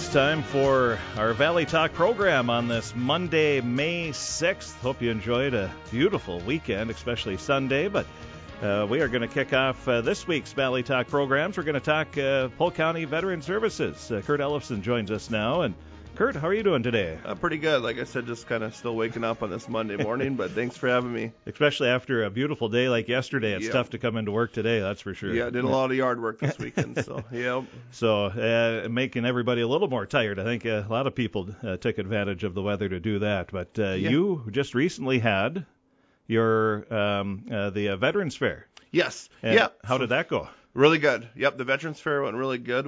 It's time for our Valley Talk program on this Monday, May 6th. Hope you enjoyed a beautiful weekend, especially Sunday. But we are going to kick off this week's Valley Talk programs. We're going to talk Polk County Veteran Services. Kurt Ellefson joins us now. And Kurt, how are you doing today? Pretty good. Like I said, just kind of still waking up on this Monday morning, but thanks for having me. Especially after a beautiful day like yesterday. It's tough to come into work today, that's for sure. Yeah, did a lot of yard work this weekend, so, yep. So, making everybody a little more tired. I think a lot of people took advantage of the weather to do that. But you just recently had your the Veterans Fair. Yes. How did that go? Really good. Yep, the Veterans Fair went really good.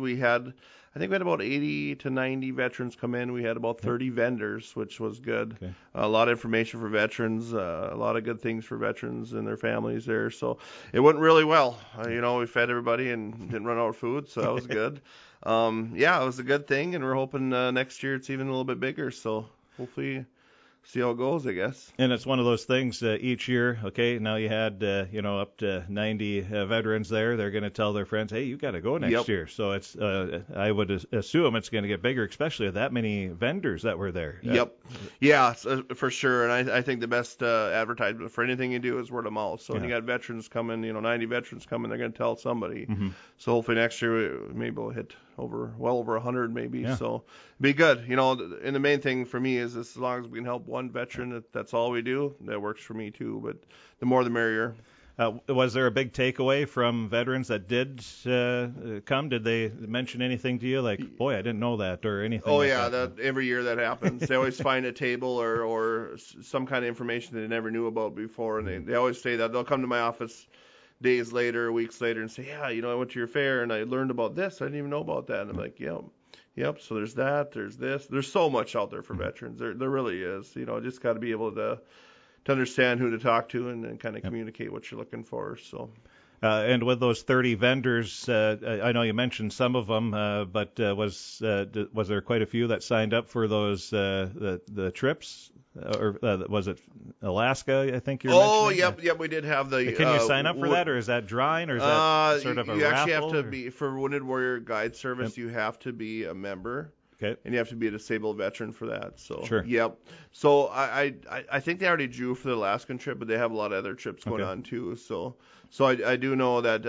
I think we had about 80 to 90 veterans come in. We had about 30 vendors, which was good. Okay. A lot of information for veterans, a lot of good things for veterans and their families there. So it went really well. We fed everybody and didn't run out of food, so that was good. It was a good thing, and we're hoping next year it's even a little bit bigger. So hopefully see how it goes, I guess. And it's one of those things each year, okay, now you had, up to 90 veterans there. They're going to tell their friends, hey, you got to go next year. So it's, I would assume it's going to get bigger, especially with that many vendors that were there. Yep. Yeah, for sure. And I think the best advertisement for anything you do is word of mouth. So when you got veterans coming, 90 veterans coming, they're going to tell somebody. Mm-hmm. So hopefully next year maybe we'll hit well over 100 maybe. Yeah. So it'd be good. And the main thing for me is as long as we can help one veteran, that's all we do. That works for me too. But the more the merrier. Was there a big takeaway from veterans that did come? Did they mention anything to you like, boy, I didn't know that or anything? Oh, like yeah, that every year that happens. They always find a table or some kind of information they never knew about before. And they always say that. They'll come to my office days later, weeks later, and say, yeah, I went to your fair and I learned about this. I didn't even know about that. And I'm like, Yep. So there's that. There's this. There's so much out there for veterans. There really is. Just got to be able to understand who to talk to and kind of communicate what you're looking for. So. And with those 30 vendors, I know you mentioned some of them, but was there quite a few that signed up for those the trips? Or was it Alaska, I think you're mentioning? Oh, yep, we did have the... Can you sign up for that, or is that drawing, or is that sort of a raffle? You actually have to be, for Wounded Warrior Guide Service, you have to be a member. Okay. And you have to be a disabled veteran for that. So, sure. Yep. So I think they already drew for the Alaskan trip, but they have a lot of other trips going on too. So I do know that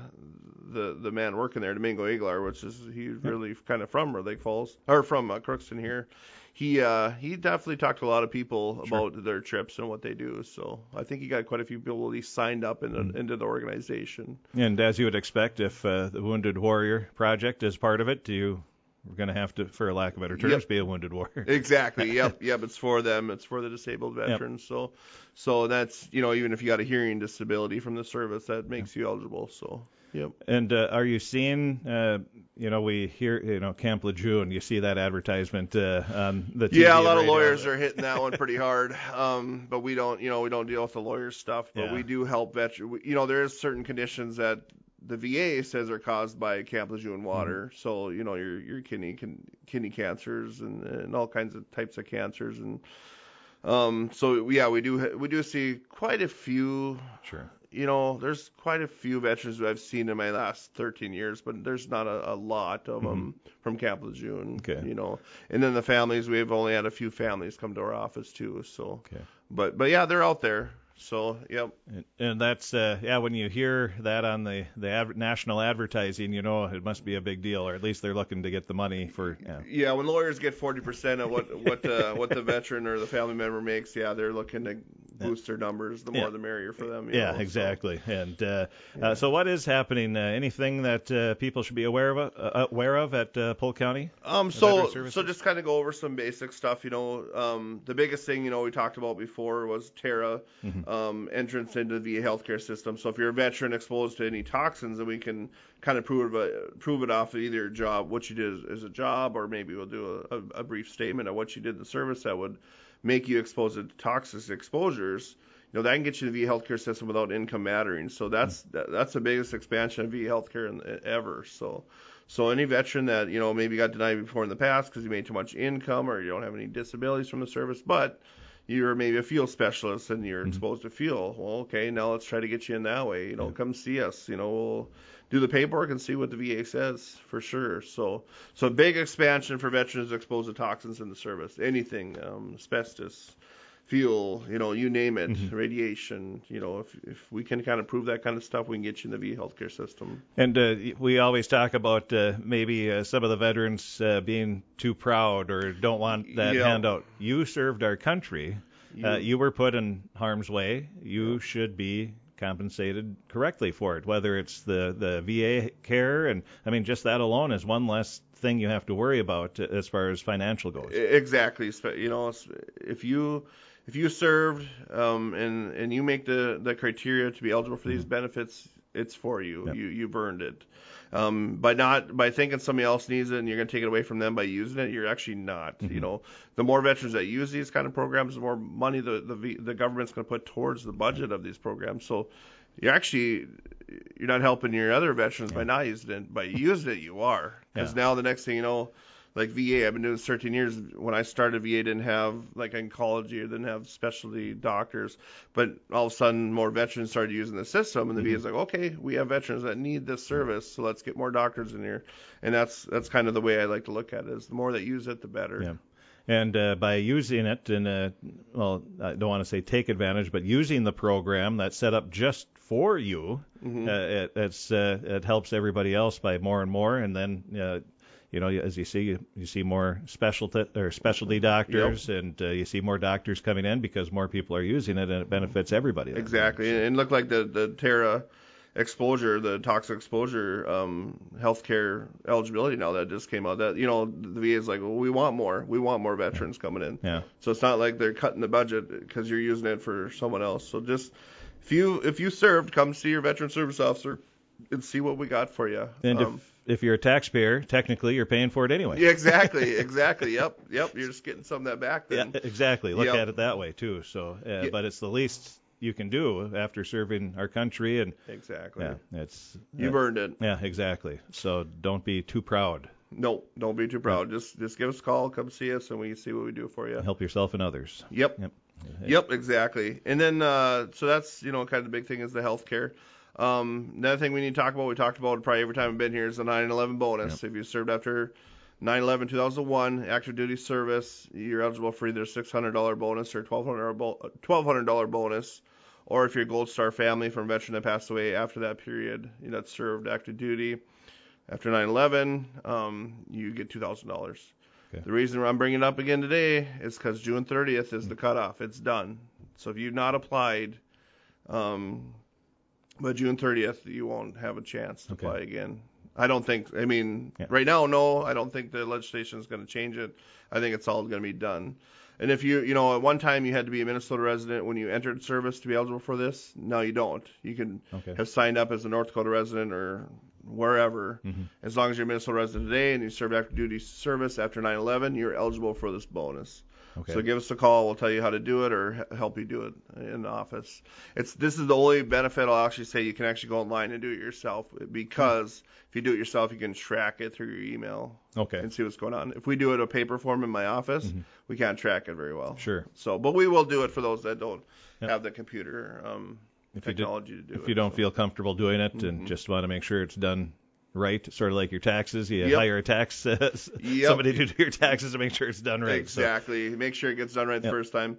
the man working there, Domingo Aguilar, he's really kind of from Lake Falls, or from Crookston here. He definitely talked to a lot of people about their trips and what they do. So I think he got quite a few people at least signed up into the organization. And as you would expect, if the Wounded Warrior Project is part of it, we're going to have to, for lack of better terms, be a wounded warrior. Exactly. Yep. It's for them. It's for the disabled veterans. Yep. So that's, even if you got a hearing disability from the service, that makes you eligible. So, yep. And are you seeing, we hear, Camp Lejeune, you see that advertisement on the TV? Yeah, a lot of lawyers are hitting that one pretty hard. But we don't deal with the lawyer stuff, but we do help veterans. There is certain conditions that the VA says are caused by Camp Lejeune water. Mm-hmm. So, your kidney cancers and all kinds of types of cancers. And, we do see quite a few. Sure. There's quite a few veterans who I've seen in my last 13 years, but there's not a lot of them from Camp Lejeune. Okay. And then the families, we've only had a few families come to our office too. So, okay. But yeah, they're out there. So, yep. And that's, when you hear that on the national advertising, it must be a big deal, or at least they're looking to get the money for. Yeah, when lawyers get 40% of what the veteran or the family member makes, they're looking to boost their numbers. The more the merrier for them. Exactly. So. And so what is happening? Anything that people should be aware of at Polk County? So just kind of go over some basic stuff. The biggest thing, we talked about before was TARA. Mm-hmm. Entrance into the VA healthcare system. So if you're a veteran exposed to any toxins, then we can kind of prove it off of either job, what you did as a job, or maybe we'll do a brief statement of what you did in the service that would make you exposed to toxic exposures. That can get you in the VA healthcare system without income mattering. So that's the biggest expansion of VA healthcare ever. So any veteran that maybe got denied before in the past because you made too much income or you don't have any disabilities from the service, but you're maybe a field specialist and you're exposed to fuel. Well, okay, now let's try to get you in that way. Come see us. We'll do the paperwork and see what the VA says for sure. So big expansion for veterans exposed to toxins in the service. Anything, asbestos, fuel, you name it, radiation. If we can kind of prove that kind of stuff, we can get you in the VA healthcare system. And we always talk about maybe some of the veterans being too proud or don't want that handout. You served our country. You were put in harm's way. You should be compensated correctly for it, whether it's the VA care. And I mean, just that alone is one less thing you have to worry about as far as financial goes. Exactly. If you served and you make the criteria to be eligible for these benefits, it's for you. Yep. You've earned it. By thinking somebody else needs it and you're going to take it away from them by using it, you're actually not. The more veterans that use these kind of programs, the more money the government's going to put towards the budget of these programs. So you're not helping your other veterans by not using it. By using it, you are. Because now the next thing you know, like VA, I've been doing this 13 years. When I started, VA didn't have like oncology or didn't have specialty doctors. But all of a sudden, more veterans started using the system, and the VA is like, okay, we have veterans that need this service, so let's get more doctors in here. And that's kind of the way I like to look at it. Is the more that use it, the better. Yeah. And by using it, I don't want to say take advantage, but using the program that's set up just for you, it helps everybody else by more and more, and then. As you see more specialty doctors, and you see more doctors coming in because more people are using it, and it benefits everybody. Exactly, and look like the Terra exposure, the toxic exposure healthcare eligibility now that just came out. That the VA is like, well, we want more veterans coming in. Yeah. So it's not like they're cutting the budget because you're using it for someone else. So just if you served, come see your veteran service officer and see what we got for you. And if you're a taxpayer, technically you're paying for it anyway. Yeah, exactly. Yep. You're just getting some of that back then. Yeah, exactly. Look at it that way too. So, but it's the least you can do after serving our country, and exactly. Yeah, you've earned it. Yeah, exactly. So don't be too proud. No, don't be too proud. Just give us a call, come see us, and we see what we do for you. Help yourself and others. Yep, exactly. And then so that's kind of the big thing is the health care. Another thing we need to talk about, we talked about probably every time we've been here, is the 9/11 bonus. If you served after 9/11/2001, active duty service, you're eligible for either a $600 bonus or $1,200 bonus. Or if you're a Gold Star family from a veteran that passed away after that period, that served active duty after 9/11, you get $2,000. Okay. The reason I'm bringing it up again today is because June 30th is the cutoff. It's done. So if you've not applied, by June 30th, you won't have a chance to apply again. I don't think, right now, no, I don't think the legislation is going to change it. I think it's all going to be done. And if at one time you had to be a Minnesota resident when you entered service to be eligible for this, now you don't. You can have signed up as a North Dakota resident or wherever. As long as you're a Minnesota resident today and you served active duty service after 9/11, you're eligible for this bonus. Okay. So give us a call. We'll tell you how to do it or help you do it in the office. This is the only benefit I'll actually say. You can actually go online and do it yourself, because if you do it yourself, you can track it through your email and see what's going on. If we do it a paper form in my office, we can't track it very well. Sure. But we will do it for those that don't have the computer technology to do it. If you don't feel comfortable doing it and just want to make sure it's done right, sort of like your taxes, you hire a tax somebody to do your taxes to make sure it's done right. Exactly. Make sure it gets done right the first time.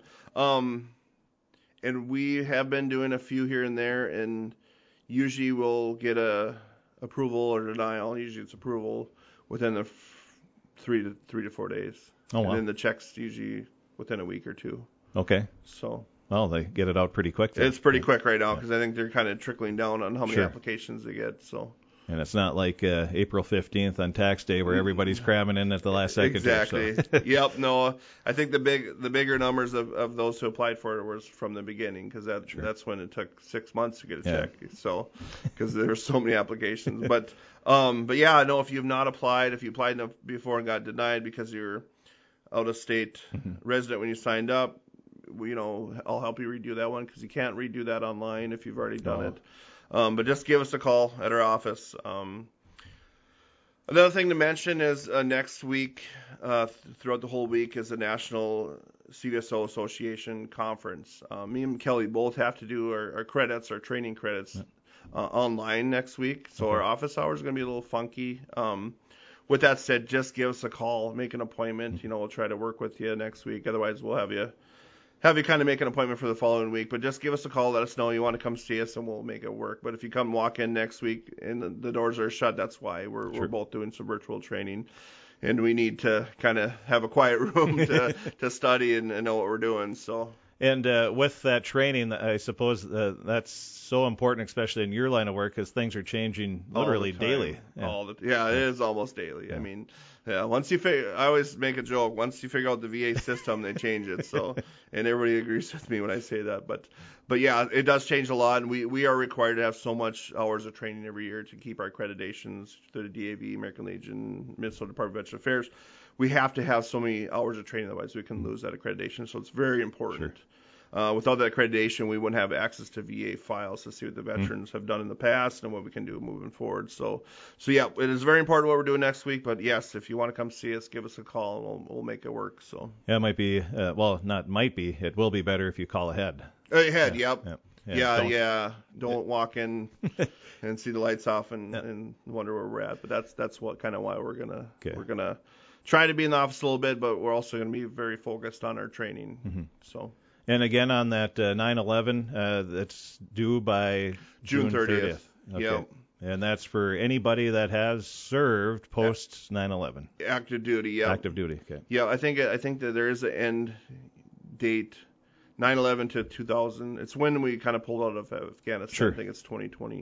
And we have been doing a few here and there, and usually we'll get a approval or denial. Usually it's approval within the 3 to 4 days. Oh, wow. And then the check's usually within a week or two. Okay. So. Well, they get it out pretty quick then. It's pretty quick right now because I think they're kind of trickling down on how many applications they get. So. And it's not like April 15th on tax day where everybody's cramming in at the last second. Exactly. Yep. No, I think the bigger numbers of those who applied for it was from the beginning, because that's when it took 6 months to get a check. So, because there were so many applications. But yeah, I know if you've not applied, if you applied before and got denied because you're out of state resident when you signed up, I'll help you redo that one, because you can't redo that online if you've already done it. But just give us a call at our office. Another thing to mention is next week, throughout the whole week, is the National CVSO Association conference. Me and Kelly both have to do our credits, our training credits, online next week. So our office hours are going to be a little funky. With that said, just give us a call, make an appointment. We'll try to work with you next week. Otherwise, we'll have you kind of make an appointment for the following week. But just give us a call, let us know you want to come see us, and we'll make it work. But if you come walk in next week and the doors are shut, that's why. We're both doing some virtual training. And we need to kind of have a quiet room to study and know what we're doing. So. And with that training, I suppose that's so important, especially in your line of work, because things are changing literally daily. It is almost daily. Yeah. I mean, once you I always make a joke. Once you figure out the VA system, they change it. So, and everybody agrees with me when I say that. But yeah, it does change a lot, and we are required to have so much hours of training every year to keep our accreditations through the DAV, American Legion, Minnesota Department of Veterans Affairs. We have to have so many hours of training, otherwise we can lose that accreditation. So it's very important. Sure. Without that accreditation, we wouldn't have access to VA files to see what the veterans have done in the past and what we can do moving forward. So yeah, it is very important what we're doing next week. But yes, if you want to come see us, give us a call and we'll make it work. So yeah, it might be it will be better if you call ahead. Yep. Yeah. Don't walk in and see the lights off and wonder where we're at. But that's what kind of why we're gonna try to be in the office a little bit, but we're also gonna be very focused on our training. Mm-hmm. So. And again on that 9/11, that's due by June 30th. Okay. Yep. And that's for anybody that has served post 9/11. Active duty. Yeah. Active duty. Okay. Yeah, I think that there is an end date. 9/11 to 2000. It's when we kind of pulled out of Afghanistan. Sure. I think it's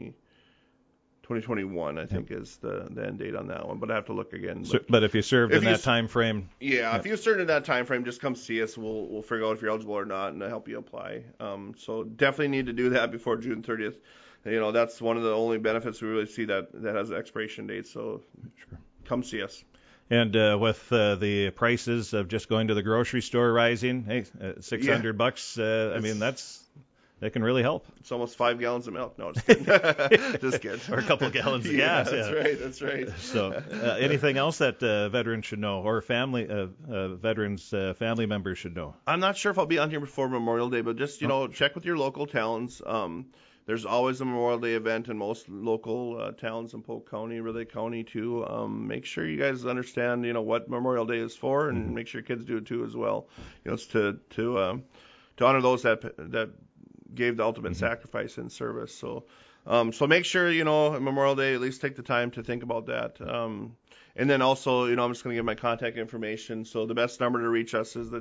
2021, I think, is the end date on that one. But I have to look again. But if you served in that time frame. Yeah, if you served in that time frame, just come see us. We'll figure out if you're eligible or not and help you apply. So definitely need to do that before June 30th. That's one of the only benefits we really see that has an expiration date. So come see us. And with the prices of just going to the grocery store rising, hey, $600, I mean, that can really help. It's almost 5 gallons of milk. No, just kidding. Just kidding. Or a couple of gallons of gas. That's right. So anything else that veterans should know, or veterans family members should know? I'm not sure if I'll be on here before Memorial Day, but just, check with your local towns. There's always a Memorial Day event in most local towns in Polk County, Relay County too. Make sure you guys understand, what Memorial Day is for, and make sure your kids do it too as well. It's to honor those that gave the ultimate sacrifice in service. So make sure, Memorial Day, at least take the time to think about that. And then also, I'm just going to give my contact information. So the best number to reach us is the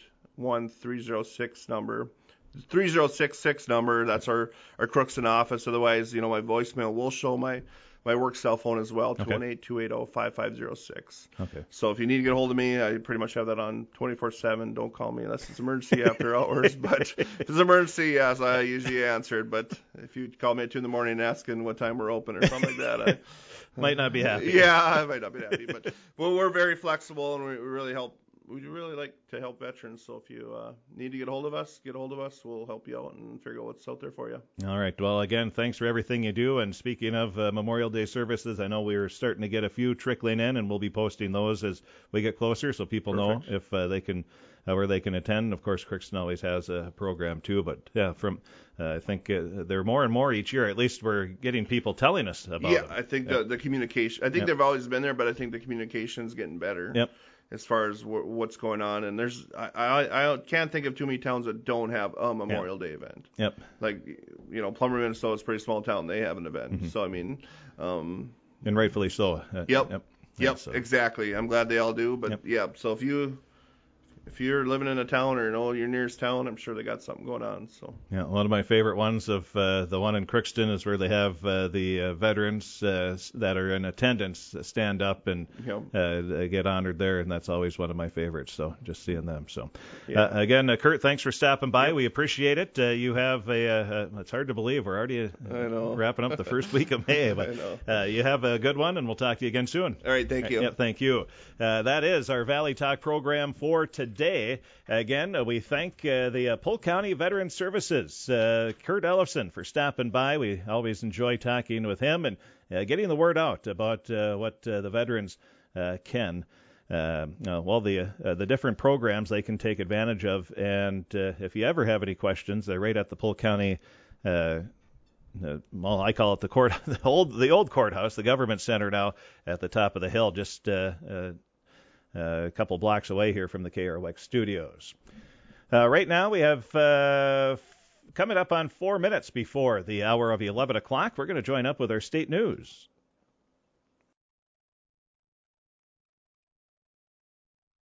281-306 number. 3066 number, that's our Crookston office. Otherwise, my voicemail will show my work cell phone as well, 218-280-5506. Okay. So if you need to get a hold of me, I pretty much have that on 24/7. Don't call me unless it's emergency after hours. But if it's an emergency, yes, I usually answer it. But if you call me at 2 a.m. asking what time we're open or something like that, I might not be happy. Yeah, I might not be happy. But we're very flexible, and we really help. We'd really like to help veterans, so if you need to get a hold of us. We'll help you out and figure out what's out there for you. All right. Well, again, thanks for everything you do. And speaking of Memorial Day services, I know we are starting to get a few trickling in, and we'll be posting those as we get closer so people know if they can where they can attend. Of course, Crookston always has a program too, but yeah, I think there are more and more each year. At least we're getting people telling us about it. Yeah, I think the communication. I think they've always been there, but I think the communication's getting better. Yep. As far as what's going on, and I can't think of too many towns that don't have a Memorial Day event. Yep. Like, Plummer, Minnesota is a pretty small town. They have an event. Mm-hmm. So, I mean. And rightfully so. Yep, so. Exactly. I'm glad they all do. But, so if you're living in a town or your nearest town, I'm sure they got something going on. So yeah, one of my favorite ones of the one in Crookston is where they have the veterans that are in attendance stand up and get honored there, and that's always one of my favorites. So just seeing them. So again, Kurt, thanks for stopping by. Yep. We appreciate it. You have it's hard to believe we're already wrapping up the first week of May, but you have a good one, and we'll talk to you again soon. All right, thank you. Yeah, thank you. That is our Valley Talk program for today. Again, we thank the Polk County Veterans Services, Kurt Ellefson, for stopping by. We always enjoy talking with him and getting the word out about what the veterans can the different programs they can take advantage of. And if you ever have any questions, they're right at the Polk County. I call it the court, the old courthouse, the government center now at the top of the hill, just a couple blocks away here from the KROX studios. Right now we have coming up on 4 minutes before the hour of 11 o'clock. We're going to join up with our state news.